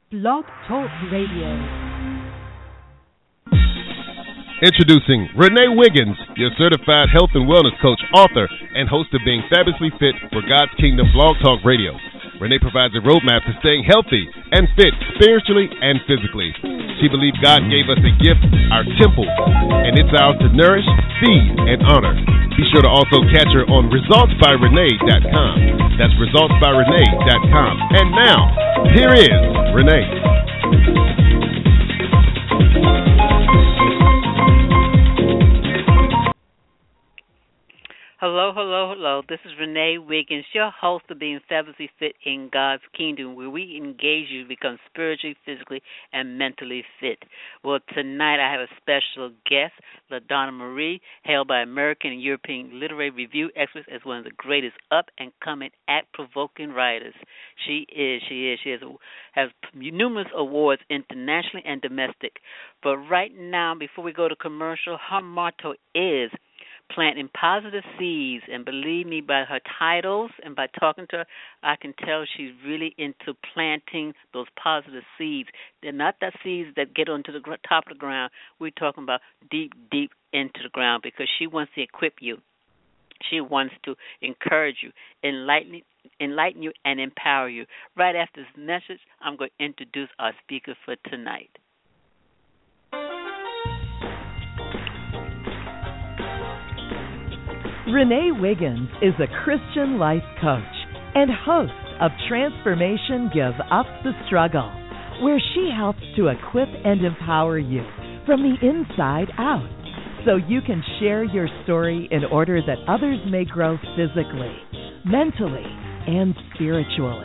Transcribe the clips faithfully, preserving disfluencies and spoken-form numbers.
Blog Talk Radio. Introducing Renee Wiggins, your certified health and wellness coach, author, and host of Being Fabulously Fit for God's Kingdom Blog Talk Radio. Renee provides a roadmap to staying healthy and fit spiritually and physically. She believes God gave us a gift, our temple, and it's ours to nourish, feed, and honor. Be sure to also catch her on results by renee dot com. That's results by renee dot com. And now, here is Renee. Hello, hello, hello. This is Renee Wiggins, your host of Being Fabulously Fit in God's Kingdom, where we engage you to become spiritually, physically, and mentally fit. Well, tonight I have a special guest, LaDonna Marie, hailed by American and European literary review experts as one of the greatest up-and-coming, act-provoking writers. She is, she is, she has, has numerous awards internationally and domestic. But right now, before we go to commercial, her motto is planting positive seeds, and believe me, by her titles and by talking to her, I can tell she's really into planting those positive seeds. They're not the seeds that get onto the top of the ground. We're talking about deep, deep into the ground, because she wants to equip you. She wants to encourage you, enlighten, enlighten you, and empower you. Right after this message, I'm going to introduce our speaker for tonight. Renee Wiggins is a Christian life coach and host of Transformation Give Up the Struggle, where she helps to equip and empower you from the inside out so you can share your story in order that others may grow physically, mentally, and spiritually.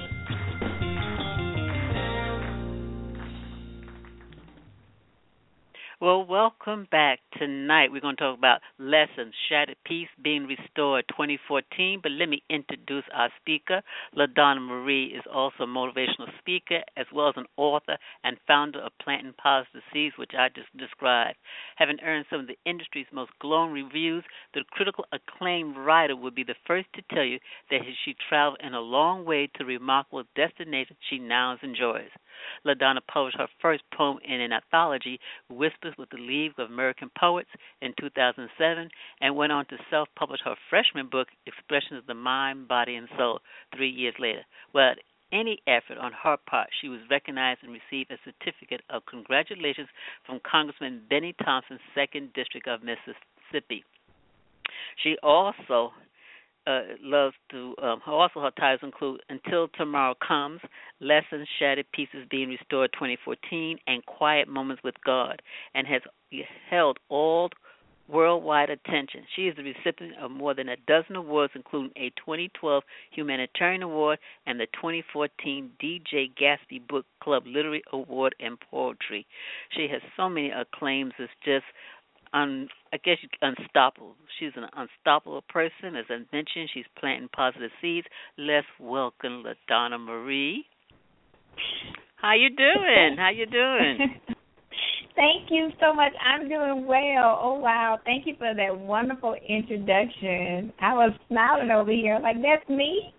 Well, welcome back. Tonight we're going to talk about Lessons, Shattered Peace Being Restored twenty fourteen. But let me introduce our speaker. LaDonna Marie is also a motivational speaker as well as an author and founder of Planting Positive Seeds, which I just described. Having earned some of the industry's most glowing reviews, the critical acclaimed writer would be the first to tell you that she traveled in a long way to the remarkable destination she now enjoys. LaDonna published her first poem in an anthology, Whispers with the League of American Poets, in two thousand seven, and went on to self-publish her freshman book, Expressions of the Mind, Body, and Soul, three years later. Without any effort on her part, she was recognized and received a certificate of congratulations from Congressman Benny Thompson's second District of Mississippi. She also Uh, loves to, um, also her titles include Until Tomorrow Comes, Lessons, Shattered Pieces Being Restored twenty fourteen, and Quiet Moments with God, and has held all worldwide attention. She is the recipient of more than a dozen awards, including a twenty twelve Humanitarian Award and the twenty fourteen D J Gatsby Book Club Literary Award in Poetry. She has so many acclaims, it's just Un, I guess unstoppable. She's an unstoppable person. As I mentioned, she's planting positive seeds. Let's welcome LaDonna Marie. How you doing? How you doing? Thank you so much. I'm doing well. Oh, wow. Thank you for that wonderful introduction. I was smiling over here like, that's me?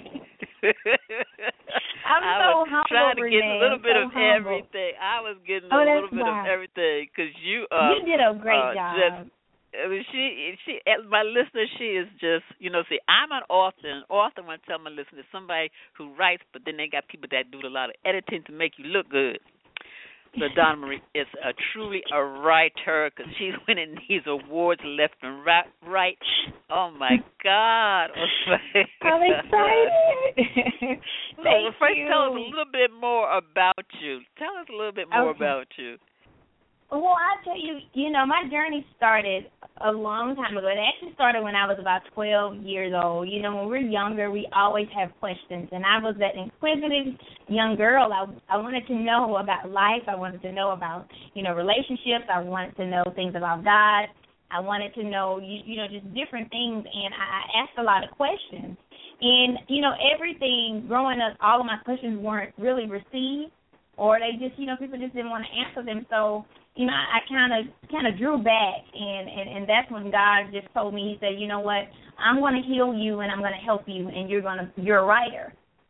I'm I so was humble, trying to Renee. get a little bit so of humble. everything. I was getting oh, a little bit wow. of everything because you are. You did a great uh, job. Just, I mean, she, she, as my listener, she is just, you know, see, I'm an author, and author, when I tell my listeners, somebody who writes, but then they got people that do a lot of editing to make you look good. LaDonna Marie is a truly a writer because she's winning these awards left and right. right. Oh, my God. I'm excited. So, Thank first, you. tell us a little bit more about you. Tell us a little bit more Okay. about you. Well, I tell you, you know, my journey started a long time ago. It actually started when I was about twelve years old. You know, when we're younger, we always have questions. And I was that inquisitive young girl. I, I wanted to know about life. I wanted to know about, you know, relationships. I wanted to know things about God. I wanted to know, you, you know, just different things. And I, I asked a lot of questions. And, you know, everything growing up, all of my questions weren't really received, or they just, you know, people just didn't want to answer them. So, you know, I kind of kind of drew back, and, and, and that's when God just told me, he said, you know what, I'm going to heal you and I'm going to help you, and you're going to, you're a writer.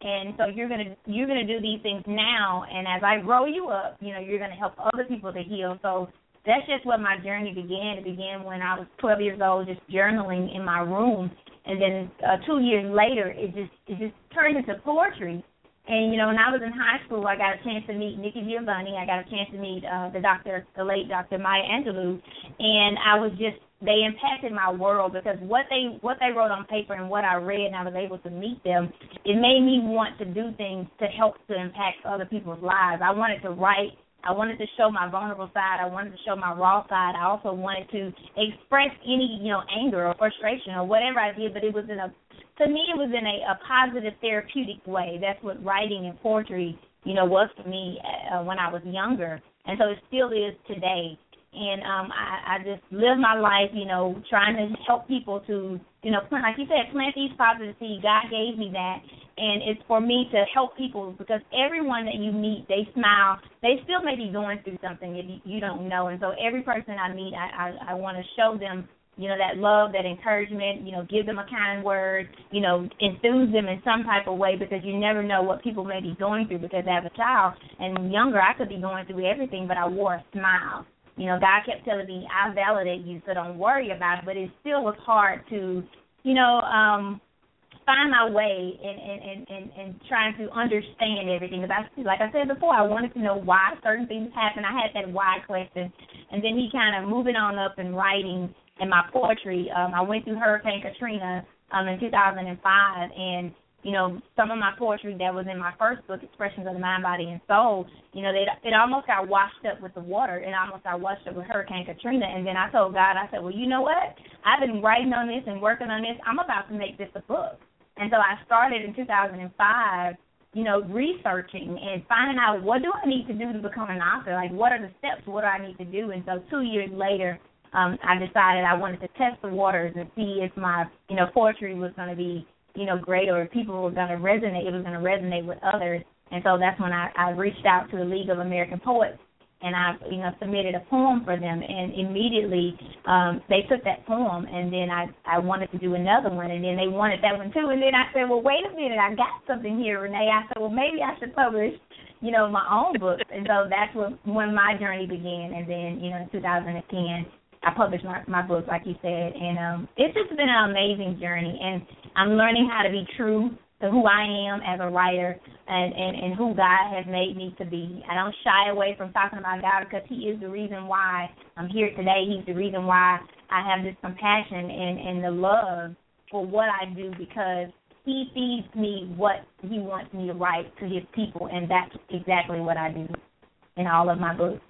And so you're gonna you're gonna do these things now, and as I grow you up, you know, you're gonna help other people to heal. So that's just what my journey began. It began when I was twelve years old, just journaling in my room, and then uh, two years later, it just it just turned into poetry. And you know, when I was in high school, I got a chance to meet Nikki Giovanni. I got a chance to meet uh, the doctor, the late Doctor Maya Angelou, and I was just they impacted my world because what they what they wrote on paper and what I read, and I was able to meet them. It made me want to do things to help to impact other people's lives. I wanted to write. I wanted to show my vulnerable side. I wanted to show my raw side. I also wanted to express any, you know, anger or frustration or whatever I did, but it was in a, to me, it was in a, a positive therapeutic way. That's what writing and poetry, you know, was for me uh, when I was younger, and so it still is today. And um, I, I just live my life, you know, trying to help people to, you know, plant, like you said, plant these positive seeds. God gave me that, and it's for me to help people because everyone that you meet, they smile. They still may be going through something if you, you don't know. And so every person I meet, I, I, I want to show them, you know, that love, that encouragement, you know, give them a kind word, you know, enthuse them in some type of way because you never know what people may be going through because as a child and younger, I could be going through everything, but I wore a smile. You know, God kept telling me, I validate you, so don't worry about it. But it still was hard to, you know, um, find my way in, in, in, in, in trying to understand everything. Because, I, like I said before, I wanted to know why certain things happen. I had that why question. And then he kind of moving on up and writing in my poetry. Um, I went through Hurricane Katrina um, in two thousand five, and you know, some of my poetry that was in my first book, Expressions of the Mind, Body, and Soul, you know, they, it almost got washed up with the water. It almost got washed up with Hurricane Katrina. And then I told God, I said, well, you know what? I've been writing on this and working on this. I'm about to make this a book. And so I started in two thousand five, you know, researching and finding out what do I need to do to become an author? Like, what are the steps? What do I need to do? And so two years later, um, I decided I wanted to test the waters and see if my, you know, poetry was going to be, you know, great, or if people were going to resonate, it was going to resonate with others. And so that's when I, I reached out to the League of American Poets, and I, you know, submitted a poem for them. And immediately um, they took that poem, and then I, I wanted to do another one, and then they wanted that one too. And then I said, well, wait a minute, I got something here, Renee. I said, well, maybe I should publish, you know, my own books. And so that's what, when my journey began. And then, you know, in two thousand ten, I published my, my book, like you said, and um, it's just been an amazing journey, and I'm learning how to be true to who I am as a writer and, and, and who God has made me to be. I don't shy away from talking about God because he is the reason why I'm here today. He's the reason why I have this compassion and, and the love for what I do because he feeds me what he wants me to write to his people, and that's exactly what I do in all of my books.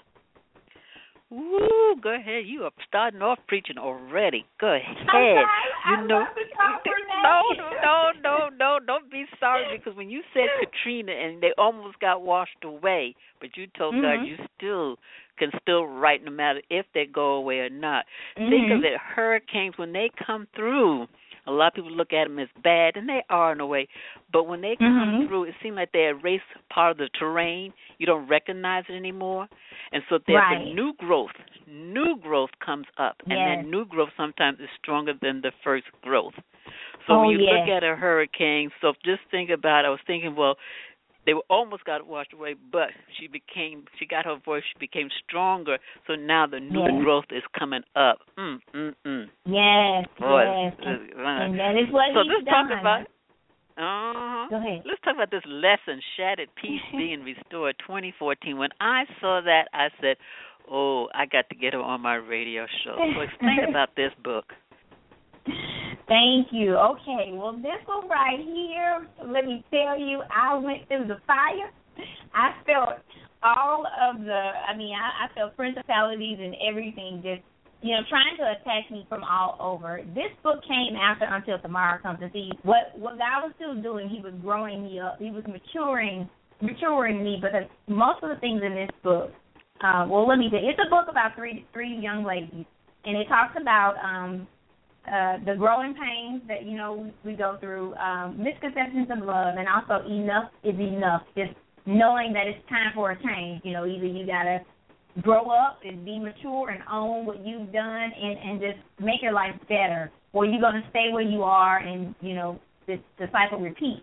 Woo, go ahead. You are starting off preaching already. Go ahead. I you know, love to talk for no, no, no, no, don't be sorry because when you said Katrina and they almost got washed away, but you told mm-hmm. God you still can still write no matter if they go away or not. Mm-hmm. Think of it, hurricanes, when they come through, a lot of people look at them as bad, and they are in a way. But when they come mm-hmm. through, it seems like they erase part of the terrain. You don't recognize it anymore. And so there's right. a new growth. New growth comes up. Yes. And that new growth sometimes is stronger than the first growth. So oh, when you yes. look at a hurricane, so just think about it. I was thinking, well, they were almost got washed away, but she became, she got her voice, she became stronger. So now the new yes. growth is coming up. Mm, mm, mm. Yes, Boy, yes. uh, And, and that is what so he's let's done. talk about, uh-huh. Go ahead. Let's talk about this lesson, Shattered Peace Being Restored, twenty fourteen. When I saw that, I said, oh, I got to get her on my radio show. So explain about this book. Thank you. Okay, well, this one right here, let me tell you, I went through the fire. I felt all of the, I mean, I, I felt principalities and everything just, you know, trying to attack me from all over. This book came after Until Tomorrow Comes. And see, what, what God was still doing, he was growing me up. He was maturing, maturing me because most of the things in this book, uh, well, let me tell you, it's a book about three three young ladies, and it talks about um, uh, the growing pains that, you know, we go through, um, misconceptions of love, and also enough is enough, just knowing that it's time for a change. You know, either you got to grow up and be mature and own what you've done and, and just make your life better, or you're going to stay where you are and, you know, this, the cycle repeats.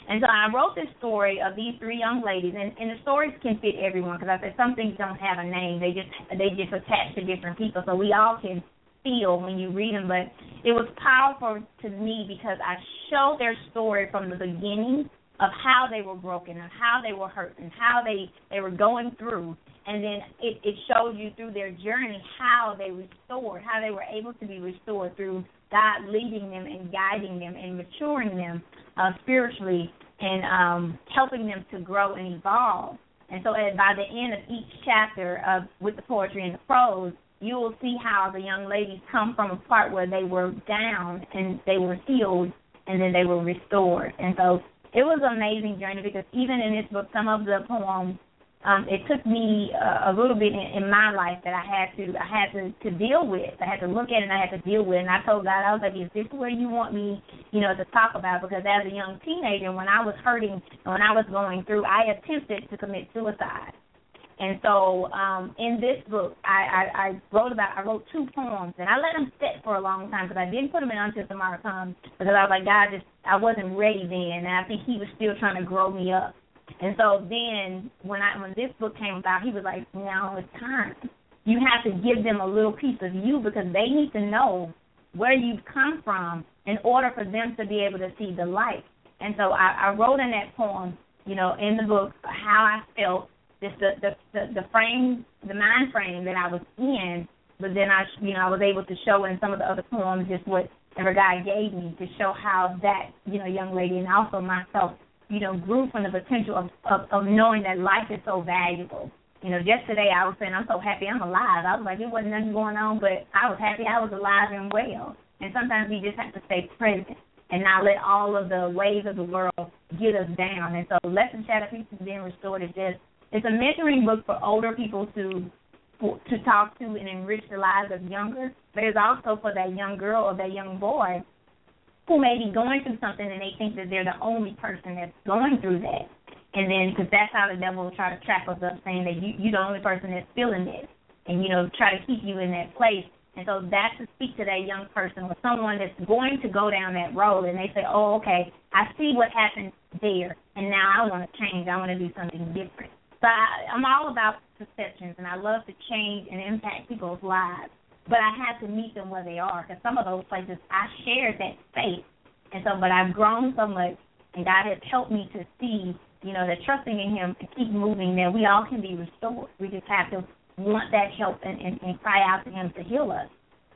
And so I wrote this story of these three young ladies, and, and the stories can fit everyone because I said some things don't have a name. They just they just attach to different people, so we all can feel when you read them. But it was powerful to me because I showed their story from the beginning of how they were broken and how they were hurt and how they, they were going through. And then it, it showed you through their journey how they restored, how they were able to be restored through God leading them and guiding them and maturing them uh, spiritually and um, helping them to grow and evolve. And so at, by the end of each chapter of with the poetry and the prose, you will see how the young ladies come from a part where they were down and they were healed and then they were restored. And so it was an amazing journey because even in this book, some of the poems, Um, it took me uh, a little bit in, in my life that I had to I had to, to deal with. I had to look at it and I had to deal with it. And I told God, I was like, is this where you want me, you know, to talk about? Because as a young teenager, when I was hurting, when I was going through, I attempted to commit suicide. And so um, in this book, I, I, I wrote about, I wrote two poems, and I let them sit for a long time because I didn't put them in Until Tomorrow Comes because I was like, God, just I wasn't ready then, and I think He was still trying to grow me up. And so then when I when this book came about, he was like, now it's time. You have to give them a little piece of you because they need to know where you've come from in order for them to be able to see the light. And so I, I wrote in that poem, you know, in the book, how I felt, just the, the, the, the frame, the mind frame that I was in, but then I, you know, I was able to show in some of the other poems just whatever God gave me to show how that, you know, young lady and also myself, you know, grew from the potential of, of, of knowing that life is so valuable. You know, just today I was saying I'm so happy I'm alive. I was like, it wasn't nothing going on, but I was happy I was alive and well. And sometimes we just have to stay present and not let all of the waves of the world get us down. And so Lessons, Shattered Pieces, Being Restored is just, it's a mentoring book for older people to to talk to and enrich the lives of younger, but it's also for that young girl or that young boy who may be going through something and they think that they're the only person that's going through that. And then, because that's how the devil will try to trap us up, saying that you, you're the only person that's feeling this and, you know, try to keep you in that place. And so that's to speak to that young person or someone that's going to go down that road and they say, oh, okay, I see what happened there, and now I want to change. I want to do something different. So I, I'm all about perceptions, and I love to change and impact people's lives. But I have to meet them where they are, because some of those places I shared that space. And so, but I've grown so much, and God has helped me to see, you know, that trusting in Him and keep moving there, we all can be restored. We just have to want that help and, and, and cry out to Him to heal us.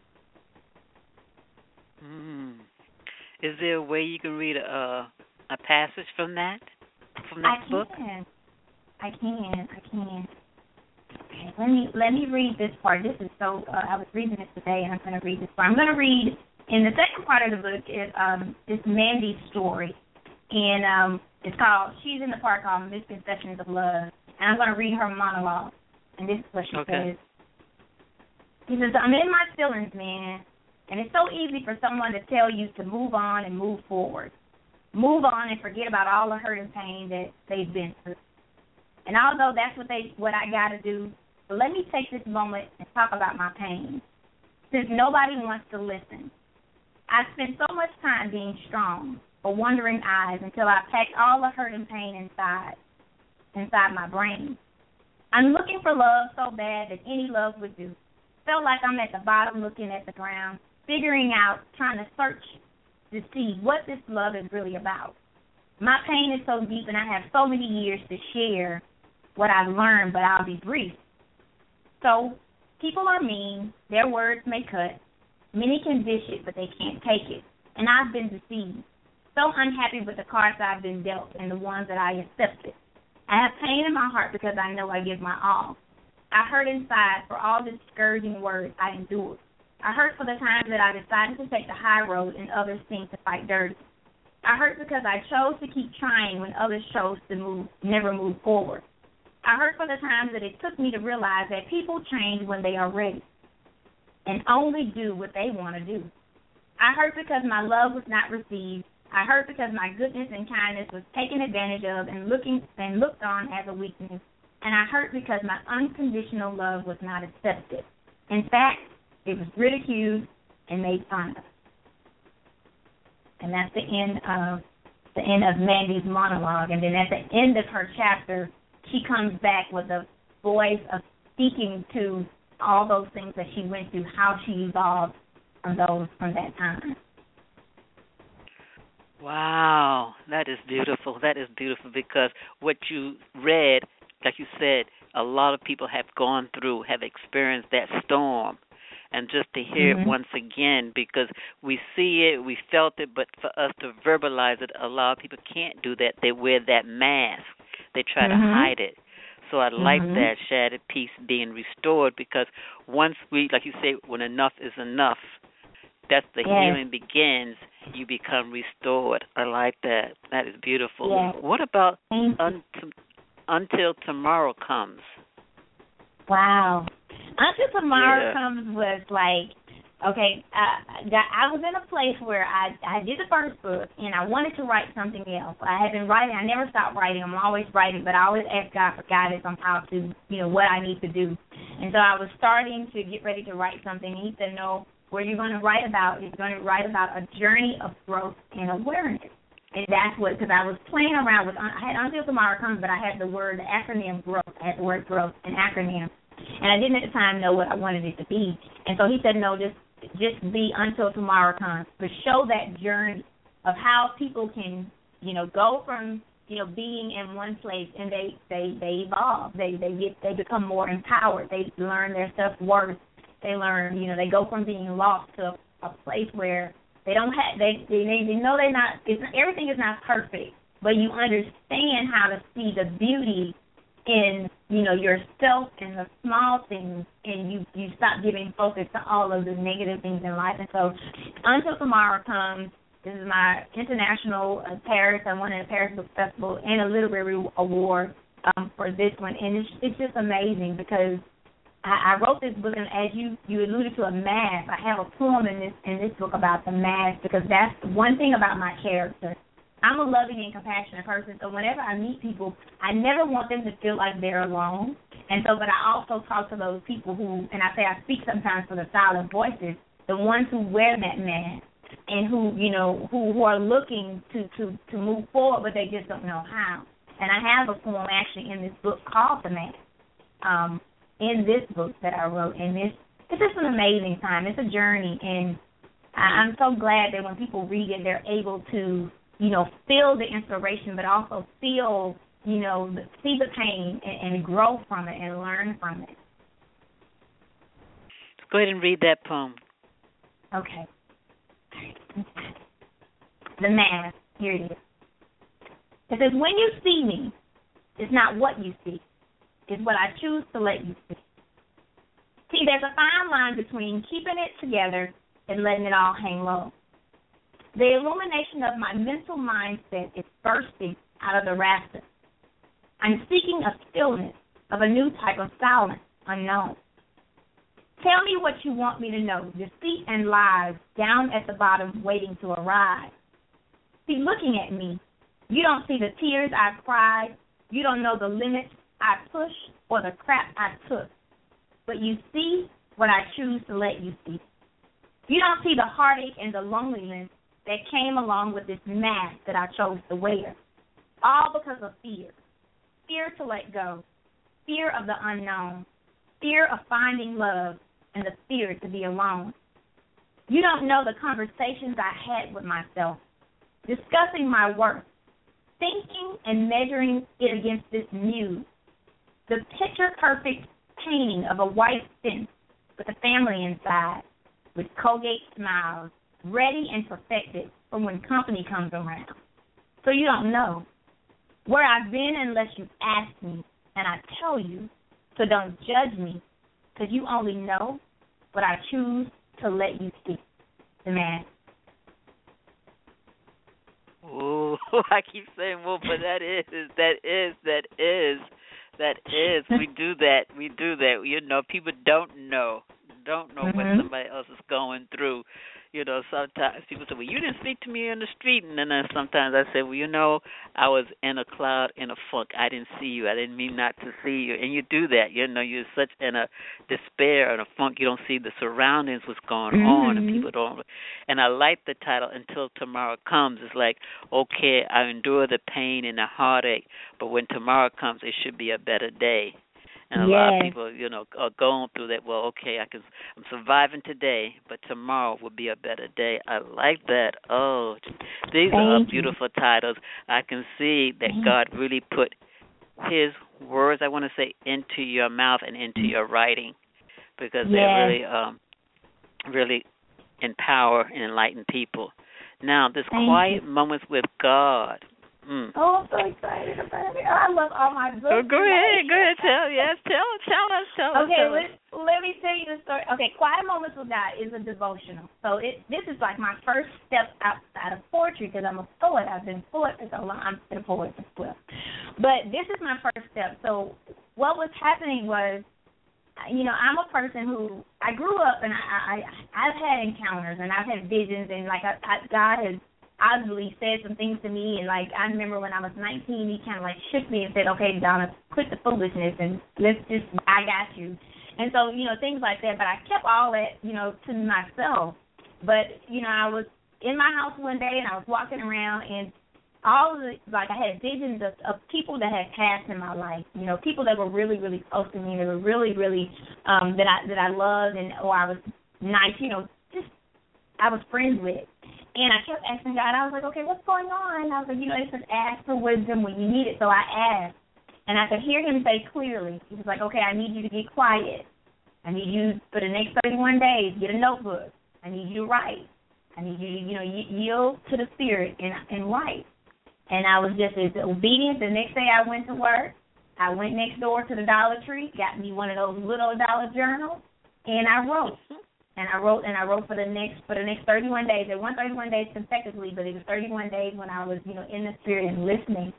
Mm. Is there a way you can read a, a passage from that, from that I book? Can. I can. I can. Okay, let me let me read this part. This is so. Uh, I was reading it today, and I'm going to read this part. I'm going to read in the second part of the book is um is Mandy's story, and um it's called. She's in the part called Misconceptions of Love, and I'm going to read her monologue. And this is what she okay. says. She says, "I'm in my feelings, man, and it's so easy for someone to tell you to move on and move forward, move on and forget about all the hurt and pain that they've been through. And although that's what they, what I got to do, but let me take this moment and talk about my pain. Since nobody wants to listen, I spent so much time being strong for wondering eyes until I packed all the hurt and pain inside, inside my brain. I'm looking for love so bad that any love would do. Felt like I'm at the bottom looking at the ground, figuring out, trying to search to see what this love is really about. My pain is so deep and I have so many years to share what I've learned, but I'll be brief. So, people are mean, their words may cut. Many can dish it, but they can't take it. And I've been deceived. So unhappy with the cards I've been dealt and the ones that I accepted. I have pain in my heart because I know I give my all. I hurt inside for all the discouraging words I endured. I hurt for the times that I decided to take the high road and others seemed to fight dirty. I hurt because I chose to keep trying when others chose to move, never move forward. I hurt for the times that it took me to realize that people change when they are ready and only do what they want to do. I hurt because my love was not received. I hurt because my goodness and kindness was taken advantage of and looking and looked on as a weakness. And I hurt because my unconditional love was not accepted. In fact, it was ridiculed and made fun of. And that's the end of the end of Mandy's monologue. And then at the end of her chapter, she comes back with a voice of speaking to all those things that she went through, how she evolved from those from that time. Wow, that is beautiful. That is beautiful because what you read, like you said, a lot of people have gone through, have experienced that storm. And just to hear mm-hmm. it once again, because we see it, we felt it, but for us to verbalize it, a lot of people can't do that. They wear that mask. They try mm-hmm. to hide it. So I mm-hmm. like that shattered piece being restored because once we, like you say, when enough is enough, that's the yes. healing begins, you become restored. I like that. That is beautiful. Yes. What about un- Until Tomorrow Comes? Wow. Until Tomorrow yeah. Comes was like, okay, uh, I was in a place where I, I did the first book, and I wanted to write something else. I had been writing. I never stopped writing. I'm always writing, but I always ask God for guidance on how to, you know, what I need to do. And so I was starting to get ready to write something, and he said, no, what you're going to write about is going to write about a journey of growth and awareness. And that's what, because I was playing around with, I had Until Tomorrow Comes, but I had the word, the acronym growth. I had the word growth, an acronym. And I didn't at the time know what I wanted it to be. And so he said, no, just just be Until Tomorrow Comes, but show that journey of how people can, you know, go from, you know, being in one place and they, they, they evolve. They they get they become more empowered. They learn their self-worth. They learn, you know, they go from being lost to a place where they don't have, they they, they know they're not, it's, everything is not perfect, but you understand how to see the beauty in, you know, yourself and the small things, and you, you stop giving focus to all of the negative things in life. And so Until Tomorrow Comes, this is my international uh, Paris, I won a Paris Book Festival and a literary award um, for this one, and it's, it's just amazing because I, I wrote this book, and as you, you alluded to a mask, I have a poem in this in this book about the mask because that's one thing about my character. I'm a loving and compassionate person, so whenever I meet people, I never want them to feel like they're alone. And so, but I also talk to those people who, and I say I speak sometimes for the silent voices, the ones who wear that mask and who, you know, who, who are looking to, to, to move forward, but they just don't know how. And I have a poem actually in this book called The Mask, um, in this book that I wrote, and it's, it's just an amazing time. It's a journey, and I, I'm so glad that when people read it, they're able to, you know, feel the inspiration, but also feel, you know, see the pain and, and grow from it and learn from it. Go ahead and read that poem. Okay. The Mask, here it is. It says, when you see me, it's not what you see. It's what I choose to let you see. See, there's a fine line between keeping it together and letting it all hang low. The illumination of my mental mindset is bursting out of the rafters. I'm seeking a stillness of a new type of silence, unknown. Tell me what you want me to know, deceit and lies down at the bottom waiting to arrive. See, looking at me, you don't see the tears I've cried. You don't know the limits I pushed or the crap I took. But you see what I choose to let you see. You don't see the heartache and the loneliness that came along with this mask that I chose to wear, all because of fear. Fear to let go, fear of the unknown, fear of finding love, and the fear to be alone. You don't know the conversations I had with myself, discussing my worth, thinking and measuring it against this muse, the picture-perfect painting of a white fence with a family inside, with Colgate smiles, ready and perfected for when company comes around. So you don't know where I've been unless you ask me, and I tell you, so don't judge me, because you only know what I choose to let you see. The Mask. Oh, I keep saying, well, but that is, that is, that is, that is. We do that. We do that. You know, people don't know, don't know mm-hmm. what somebody else is going through. You know, sometimes people say, well, you didn't speak to me in the street. And then uh, sometimes I say, well, you know, I was in a cloud, in a funk. I didn't see you. I didn't mean not to see you. And you do that. You know, you're such in a despair and a funk. You don't see the surroundings, what's going mm-hmm. on, and people don't. And I like the title, Until Tomorrow Comes. It's like, okay, I endure the pain and the heartache, but when tomorrow comes, it should be a better day. And a yes. lot of people, you know, are going through that. Well, okay, I can, I'm surviving today, but tomorrow will be a better day. I like that. Oh, these Thank are you. beautiful titles. I can see that mm-hmm. God really put His words, I want to say, into your mouth and into your writing, because yes. they really, um, really empower and enlighten people. Now, this Thank quiet you. moments with God. Mm. Oh, I'm so excited about it. I love all my books. Oh, go ahead, go ahead, tell yes, tell tell us, tell us. Okay, tell let, us. let me tell you the story. Okay, Quiet Moments with God is a devotional. So it this is like my first step outside of poetry, because I'm a poet. I've been a poet for so long. I'm been a poet for twelve. But this is my first step. So what was happening was, you know, I'm a person who, I grew up and I, I, I've had encounters and I've had visions, and like I, I, God has obviously said some things to me, and like I remember when I was nineteen, He kind of like shook me and said, okay, Donna, quit the foolishness and let's just, I got you. And so, you know, things like that, but I kept all that, you know, to myself. But, you know, I was in my house one day and I was walking around, and all of the, like I had visions of, of people that had passed in my life, you know, people that were really, really close to me, that were really, really, um, that I that I loved, and or I was nice, you know, just I was friends with. And I kept asking God, I was like, okay, what's going on? I was like, you know, it says ask for wisdom when you need it. So I asked, and I could hear Him say clearly, He was like, okay, I need you to get quiet. I need you, for the next thirty-one days, get a notebook. I need you to write. I need you to, you know, yield to the Spirit and, and write. And I was just as obedient. The next day I went to work. I went next door to the Dollar Tree, got me one of those little dollar journals, and I wrote. And I wrote, and I wrote for the next for the next thirty-one days. It wasn't thirty-one days consecutively, but it was thirty-one days when I was, you know, in the Spirit and listening.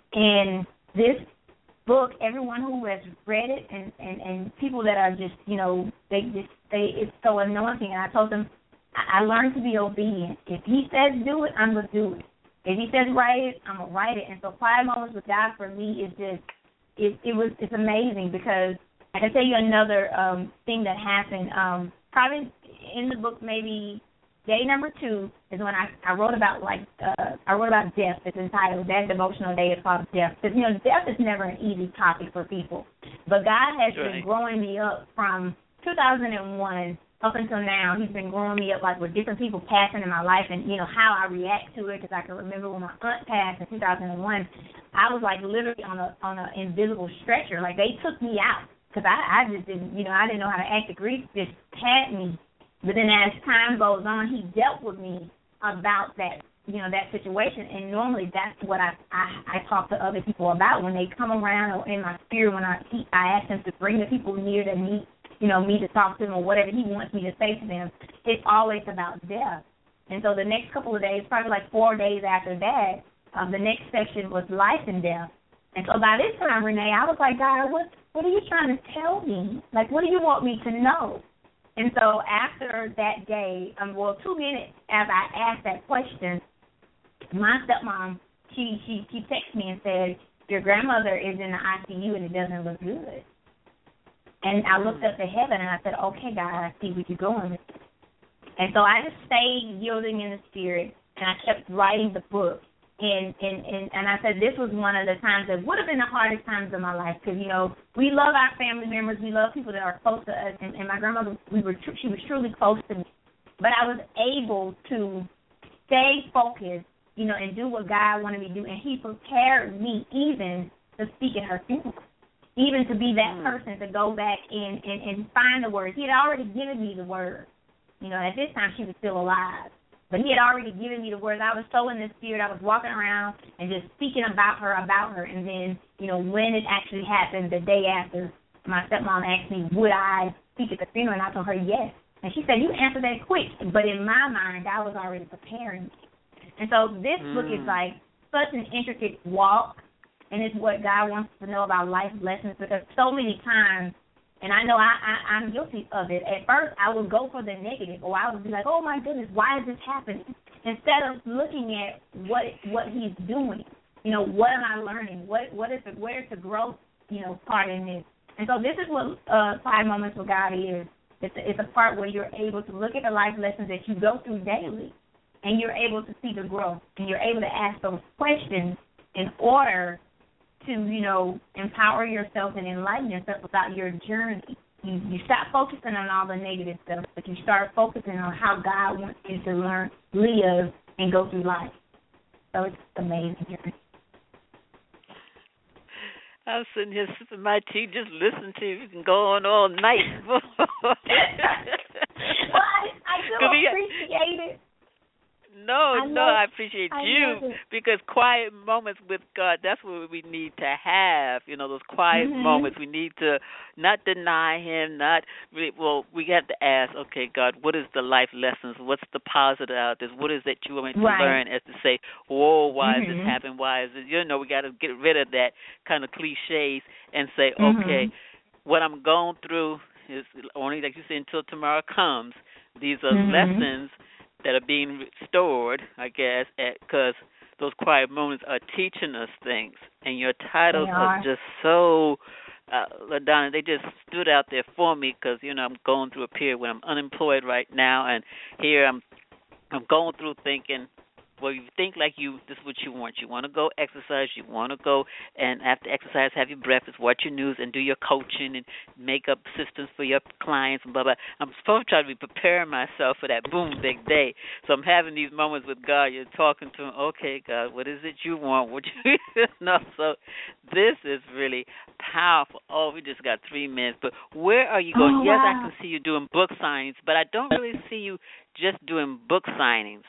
And this book, everyone who has read it, and, and, and people that are just, you know, they just they it's so anointing. And I told them, I, I learned to be obedient. If He says do it, I'm gonna do it. If He says write it, I'm gonna write it. And so Quiet Moments with God for me is just it it was it's amazing, because I can tell you another um, thing that happened. Um, Probably in the book, maybe day number two is when I, I wrote about like uh, I wrote about death. It's entitled, that devotional day is called Death. Because, you know, death is never an easy topic for people. But God has right. been growing me up from two thousand one up until now. He's been growing me up like with different people passing in my life, and, you know, how I react to it. Because I can remember when my aunt passed in two thousand one, I was like literally on a on an invisible stretcher. Like they took me out. Because I, I just didn't, you know, I didn't know how to act. The grief just had me. But then as time goes on, He dealt with me about that, you know, that situation. And normally that's what I, I, I talk to other people about when they come around, or in my spirit when I I ask them to bring the people near to me, you know, me to talk to them or whatever He wants me to say to them. It's always about death. And so the next couple of days, probably like four days after that, um, the next section was life and death. And so by this time, Renee, I was like, God, what what are you trying to tell me? Like, what do you want me to know? And so after that day, um, well, two minutes after I asked that question, my stepmom, she, she, she texted me and said, your grandmother is in the I C U and it doesn't look good. And I looked up to heaven and I said, okay, God, I see what you're going with. And so I just stayed yielding in the Spirit, and I kept writing the book. And, and, and, and I said this was one of the times that would have been the hardest times of my life, because, you know, we love our family members. We love people that are close to us. And, and my grandmother, we were tr- she was truly close to me. But I was able to stay focused, you know, and do what God wanted me to do. And He prepared me even to speak at her funeral, even to be that person to go back and, and, and find the words. He had already given me the word. You know, at this time she was still alive. But He had already given me the words. I was so in the Spirit. I was walking around and just speaking about her, about her. And then, you know, when it actually happened, the day after, my stepmom asked me, would I speak at the funeral? And I told her yes. And she said, you answered that quick. But in my mind, I was already preparing. And so this mm. book is like such an intricate walk. And it's what God wants us to know about life lessons, because so many times And I know I, I, I'm guilty of it. At first, I would go for the negative, or I would be like, oh, my goodness, why is this happening? Instead of looking at what what he's doing, you know, what am I learning? What what is the, where's the growth, you know, part in this? And so this is what uh, Quiet Moments with God is. It's a, it's a part where you're able to look at the life lessons that you go through daily, and you're able to see the growth, and you're able to ask those questions in order to, you know, empower yourself and enlighten yourself about your journey. You, you stop focusing on all the negative stuff, but you start focusing on how God wants you to learn, live, and go through life. So it's amazing journey. I'm sitting here sipping my tea, just listening to you. We can go on all night. Well, I, I do appreciate it. No, I no, love, I appreciate I you because quiet moments with God, that's what we need to have, you know, those quiet mm-hmm. moments. We need to not deny him, not, really, well, we have to ask, okay, God, what is the life lessons? What's the positive out of this? What is that you want me to right. learn as to say, whoa, why mm-hmm. is this happening? Why is it, you know, we got to get rid of that kind of cliches and say, mm-hmm. okay, what I'm going through is only, like you said, until tomorrow comes. These are mm-hmm. lessons that are being restored, I guess, because those quiet moments are teaching us things. And your titles are. are just so, uh, LaDonna, they just stood out there for me because, you know, I'm going through a period where I'm unemployed right now, and here I'm I'm going through thinking, well, you think like you, this is what you want. You want to go exercise. You want to go, and after exercise, have your breakfast, watch your news, and do your coaching and make up systems for your clients and blah, blah. I'm supposed to try to be preparing myself for that boom, big day. So I'm having these moments with God. You're talking to him, okay, God, what is it you want? What you know? So this is really powerful. Oh, we just got three minutes. But where are you going? Oh, yes, wow. I can see you doing book signings, but I don't really see you just doing book signings.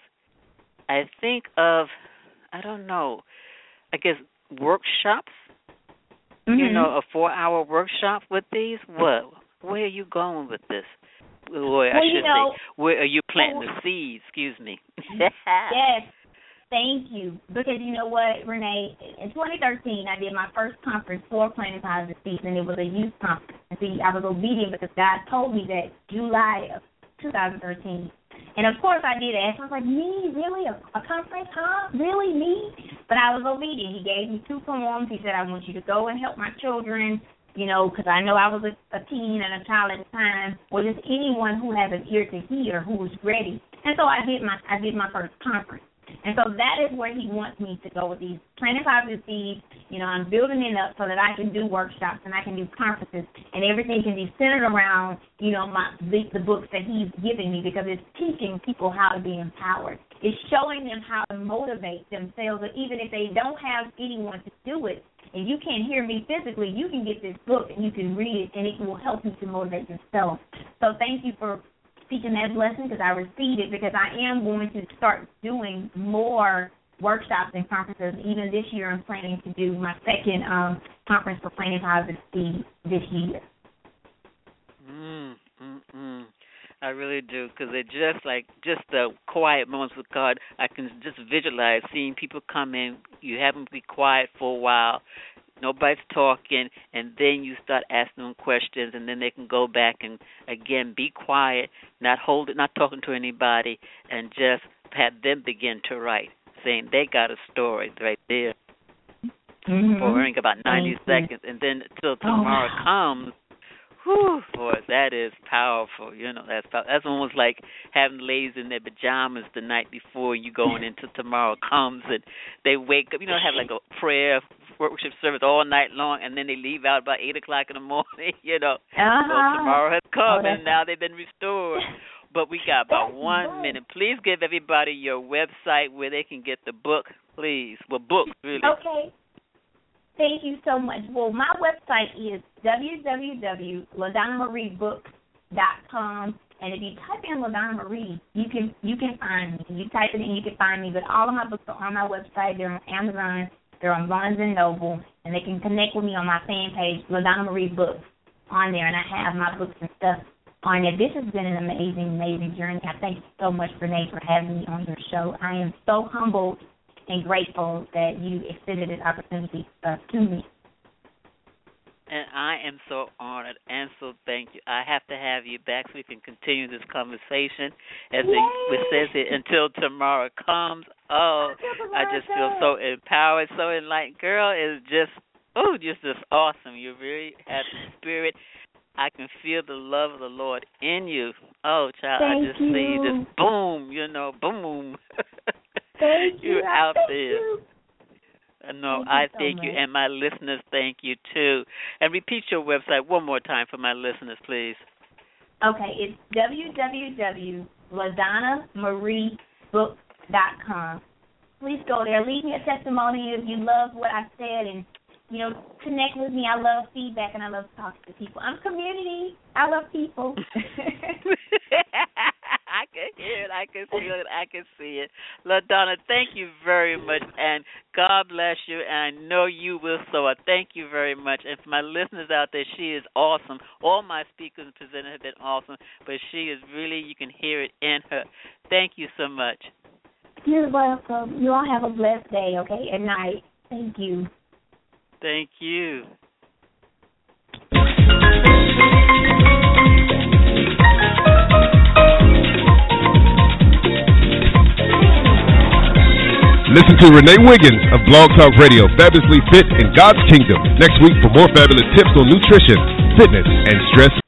I think of, I don't know, I guess workshops, mm-hmm. you know, a four-hour workshop with these. What? Where are you going with this? Or well, I should you know, say, where are you planting well, the seeds? Excuse me. Yes, thank you. Because you know what, Renee, in twenty thirteen, I did my first conference for Planting Positive Seeds, and it was a youth conference. And see, I was obedient because God told me that July of two thousand thirteen. And, of course, I did ask. I was like, me? Really? A, a conference? Huh? Really? Me? But I was obedient. He gave me two poems. He said, I want you to go and help my children, you know, because I know I was a, a teen and a child at the time, or just anyone who has an ear to hear, who was ready. And so I did my I did my first conference. And so that is where he wants me to go with these Planting Positive Seeds. You know, I'm building it up so that I can do workshops and I can do conferences, and everything can be centered around, you know, my the, the books that he's giving me, because it's teaching people how to be empowered. It's showing them how to motivate themselves, and even if they don't have anyone to do it, and you can't hear me physically, you can get this book and you can read it, and it will help you to motivate yourself. So thank you for speaking that blessing, because I received it, because I am going to start doing more workshops and conferences. Even this year I'm planning to do my second um, conference for Planting Positive Seeds this year. Mm, mm, mm. I really do, because they're just like, just the quiet moments with God. I can just visualize seeing people come in, you have them be quiet for a while, nobody's talking, and then you start asking them questions, and then they can go back and, again, be quiet, not hold it, not talking to anybody, and just have them begin to write, saying they got a story right there. Mm-hmm. For only about ninety Thank seconds, you. and then till tomorrow oh, wow. comes, whew, boy, that is powerful. You know, that's pow- that's almost like having ladies in their pajamas the night before you going into tomorrow comes, and they wake up. You know, have like a prayer worship service all night long, and then they leave out about eight o'clock in the morning. You know, uh-huh. so tomorrow has come, oh, and now they've been restored. But we got about that's one right. minute. Please give everybody your website where they can get the book, please. Well, books, really. Okay. Thank you so much. Well, my website is w w w dot ladonna marie books dot com, and if you type in LaDonna Marie, you can you can find me. You type it in, you can find me. But all of my books are on my website. They're on Amazon. They're on Barnes and Noble, and they can connect with me on my fan page, LaDonna Marie Books, on there, and I have my books and stuff on there. This has been an amazing, amazing journey. I thank you so much, Renee, for having me on your show. I am so humbled and grateful that you extended this opportunity uh, to me. And I am so honored and so thank you. I have to have you back so we can continue this conversation. As it, it says it, until tomorrow comes. Oh, I just feel so empowered, so enlightened. Girl, it's just, oh, just, just awesome. You really have the spirit. I can feel the love of the Lord in you. Oh, child, thank I just you. see this boom, you know, boom. Thank You're you. out thank there. You. No, thank I you so thank much. you, and my listeners thank you too. And repeat your website one more time for my listeners, please. Okay, it's w w w dot ladonna marie book dot com. Please go there. Leave me a testimony if you love what I said, and you know, connect with me. I love feedback, and I love talking to people. I'm community. I love people. I can hear it. I can feel it. I can see it. LaDonna, thank you very much, and God bless you, and I know you will so. I thank you very much. And for my listeners out there, she is awesome. All my speakers and presenters have been awesome, but she is really, you can hear it in her. Thank you so much. You're welcome. You all have a blessed day, okay, and night. Thank you. Thank you. Listen to Renee Wiggins of Blog Talk Radio, Fabulously Fit in God's Kingdom, next week for more fabulous tips on nutrition, fitness, and stress